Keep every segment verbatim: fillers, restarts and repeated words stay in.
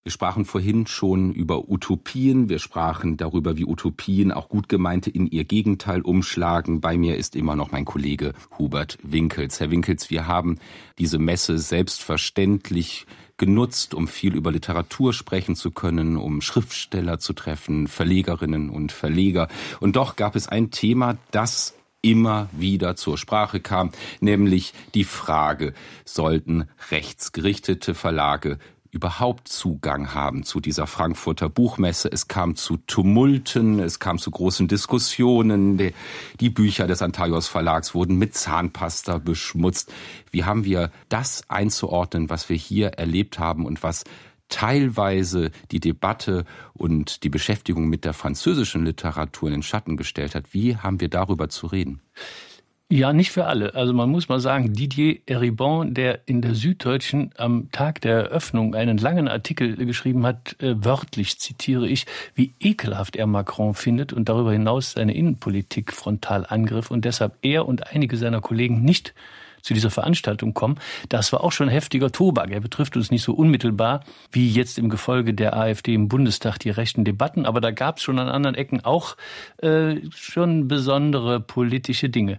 Wir sprachen vorhin schon über Utopien. Wir sprachen darüber, wie Utopien auch gut gemeinte in ihr Gegenteil umschlagen. Bei mir ist immer noch mein Kollege Hubert Winkels. Herr Winkels, wir haben diese Messe selbstverständlich genutzt, um viel über Literatur sprechen zu können, um Schriftsteller zu treffen, Verlegerinnen und Verleger. Und doch gab es ein Thema, das immer wieder zur Sprache kam, nämlich die Frage, sollten rechtsgerichtete Verlage überhaupt Zugang haben zu dieser Frankfurter Buchmesse? Es kam zu Tumulten, es kam zu großen Diskussionen. Die, die Bücher des Antaios Verlags wurden mit Zahnpasta beschmutzt. Wie haben wir das einzuordnen, was wir hier erlebt haben und was teilweise die Debatte und die Beschäftigung mit der französischen Literatur in den Schatten gestellt hat? Wie haben wir darüber zu reden? Ja, nicht für alle. Also man muss mal sagen, Didier Eribon, der in der Süddeutschen am Tag der Eröffnung einen langen Artikel geschrieben hat, äh, wörtlich zitiere ich, wie ekelhaft er Macron findet und darüber hinaus seine Innenpolitik frontal angriff und deshalb er und einige seiner Kollegen nicht zu dieser Veranstaltung kommen. Das war auch schon heftiger Tobak. Er betrifft uns nicht so unmittelbar wie jetzt im Gefolge der AfD im Bundestag die rechten Debatten. Aber da gab es schon an anderen Ecken auch äh, schon besondere politische Dinge.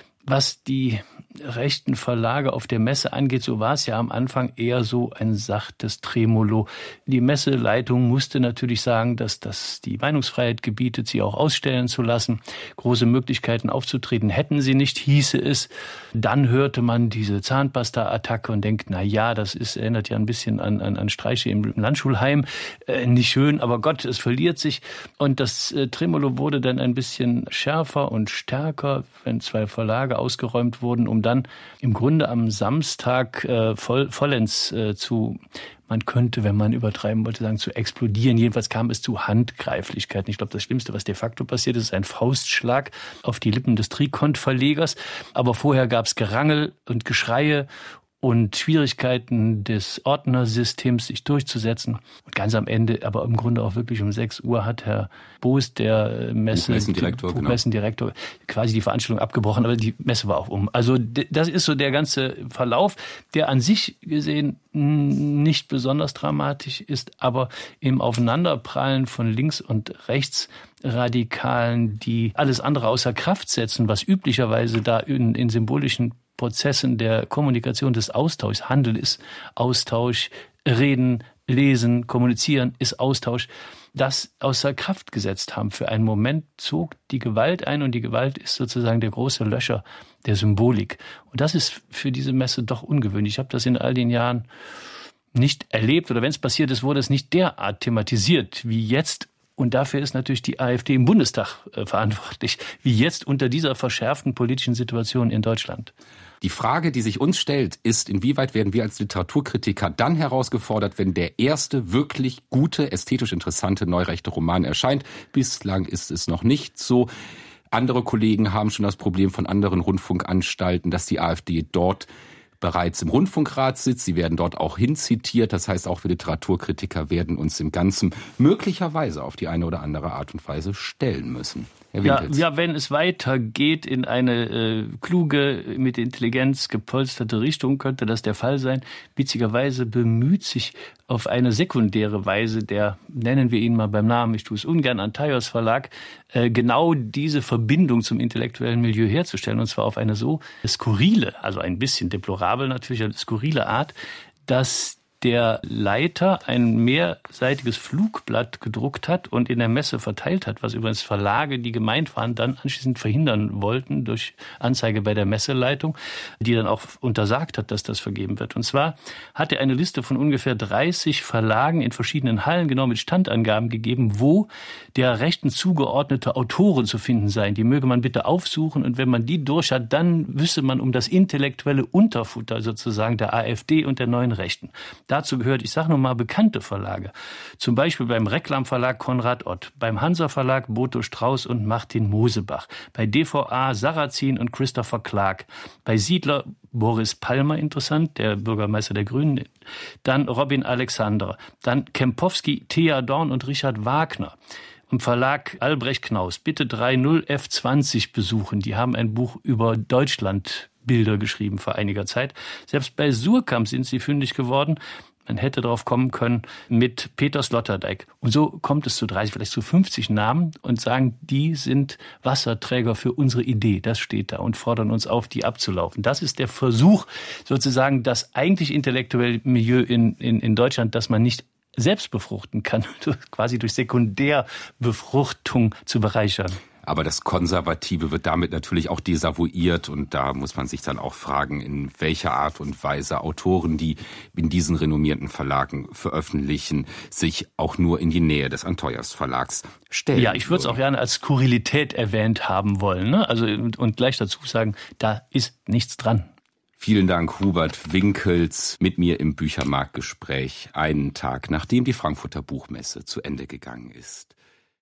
Was die rechten Verlage auf der Messe angeht, so war es ja am Anfang eher so ein sachtes Tremolo. Die Messeleitung musste natürlich sagen, dass das die Meinungsfreiheit gebietet, sie auch ausstellen zu lassen. Große Möglichkeiten aufzutreten hätten sie nicht, hieße es. Dann hörte man diese Zahnpasta-Attacke und denkt, na ja, das ist, erinnert ja ein bisschen an, an, an Streiche im Landschulheim. Äh, nicht schön, aber Gott, es verliert sich. Und das äh, Tremolo wurde dann ein bisschen schärfer und stärker, wenn zwei Verlage ausgeräumt wurden, um dann im Grunde am Samstag äh, voll, vollends äh, zu, man könnte, wenn man übertreiben wollte, sagen, zu explodieren. Jedenfalls kam es zu Handgreiflichkeiten. Ich glaube, das Schlimmste, was de facto passiert ist, ist ein Faustschlag auf die Lippen des Trikont-Verlegers. Aber vorher gab es Gerangel und Geschreie und Schwierigkeiten des Ordnersystems, sich durchzusetzen. Und ganz am Ende, aber im Grunde auch wirklich um sechs Uhr, hat Herr Boos, der Messe, Buchmessendirektor, Buchmessendirektor, genau, quasi die Veranstaltung abgebrochen, aber die Messe war auch um. Also das ist so der ganze Verlauf, der an sich gesehen nicht besonders dramatisch ist, aber im Aufeinanderprallen von links und rechts Radikalen, die alles andere außer Kraft setzen, was üblicherweise da in, in symbolischen Prozessen der Kommunikation, des Austauschs, Handel ist Austausch, Reden, Lesen, Kommunizieren ist Austausch, das außer Kraft gesetzt haben. Für einen Moment zog die Gewalt ein und die Gewalt ist sozusagen der große Löscher der Symbolik. Und das ist für diese Messe doch ungewöhnlich. Ich habe das in all den Jahren nicht erlebt oder wenn es passiert ist, wurde es nicht derart thematisiert wie jetzt. Und dafür ist natürlich die AfD im Bundestag äh, verantwortlich, wie jetzt unter dieser verschärften politischen Situation in Deutschland. Die Frage, die sich uns stellt, ist, inwieweit werden wir als Literaturkritiker dann herausgefordert, wenn der erste wirklich gute, ästhetisch interessante neurechte Roman erscheint. Bislang ist es noch nicht so. Andere Kollegen haben schon das Problem von anderen Rundfunkanstalten, dass die AfD dort bereits im Rundfunkrat sitzt. Sie werden dort auch hinzitiert. Das heißt, auch wir Literaturkritiker werden uns im Ganzen möglicherweise auf die eine oder andere Art und Weise stellen müssen. Herr Ja, Winkels. ja, wenn es weitergeht in eine äh, kluge, mit Intelligenz gepolsterte Richtung, könnte das der Fall sein. Witzigerweise bemüht sich auf eine sekundäre Weise der, nennen wir ihn mal beim Namen, ich tue es ungern, Antaios Verlag, äh, genau diese Verbindung zum intellektuellen Milieu herzustellen. Und zwar auf eine so skurrile, also ein bisschen deplorabel natürlich, eine skurrile Art, dass der Leiter ein mehrseitiges Flugblatt gedruckt hat und in der Messe verteilt hat, was übrigens Verlage, die gemeint waren, dann anschließend verhindern wollten durch Anzeige bei der Messeleitung, die dann auch untersagt hat, dass das vergeben wird. Und zwar hat er eine Liste von ungefähr dreißig Verlagen in verschiedenen Hallen, genau mit Standangaben gegeben, wo der Rechten zugeordnete Autoren zu finden seien. Die möge man bitte aufsuchen und wenn man die durch hat, dann wüsste man um das intellektuelle Unterfutter sozusagen der AfD und der neuen Rechten. Dazu gehört, ich sage nur mal, bekannte Verlage. Zum Beispiel beim Reklam-Verlag Konrad Ott, beim Hansa-Verlag Boto Strauß und Martin Mosebach, bei D V A Sarrazin und Christopher Clark, bei Siedler Boris Palmer, interessant, der Bürgermeister der Grünen, dann Robin Alexander, dann Kempowski, Thea Dorn und Richard Wagner. Im Verlag Albrecht Knaus, bitte drei null F zwanzig besuchen. Die haben ein Buch über Deutschland Bilder geschrieben vor einiger Zeit. Selbst bei Surkamp sind sie fündig geworden. Man hätte drauf kommen können mit Peter Sloterdijk. Und so kommt es zu dreißig, vielleicht zu fünfzig Namen und sagen, die sind Wasserträger für unsere Idee. Das steht da und fordern uns auf, die abzulaufen. Das ist der Versuch, sozusagen das eigentlich intellektuelle Milieu in, in, in Deutschland, das man nicht selbst befruchten kann, quasi durch Sekundärbefruchtung zu bereichern. Aber das Konservative wird damit natürlich auch desavouiert und da muss man sich dann auch fragen, in welcher Art und Weise Autoren, die in diesen renommierten Verlagen veröffentlichen, sich auch nur in die Nähe des Anteuers Verlags stellen. Ja, ich würde es auch gerne als Skurrilität erwähnt haben wollen, ne? Also und, und gleich dazu sagen, da ist nichts dran. Vielen Dank, Hubert Winkels, mit mir im Büchermarktgespräch, einen Tag nachdem die Frankfurter Buchmesse zu Ende gegangen ist.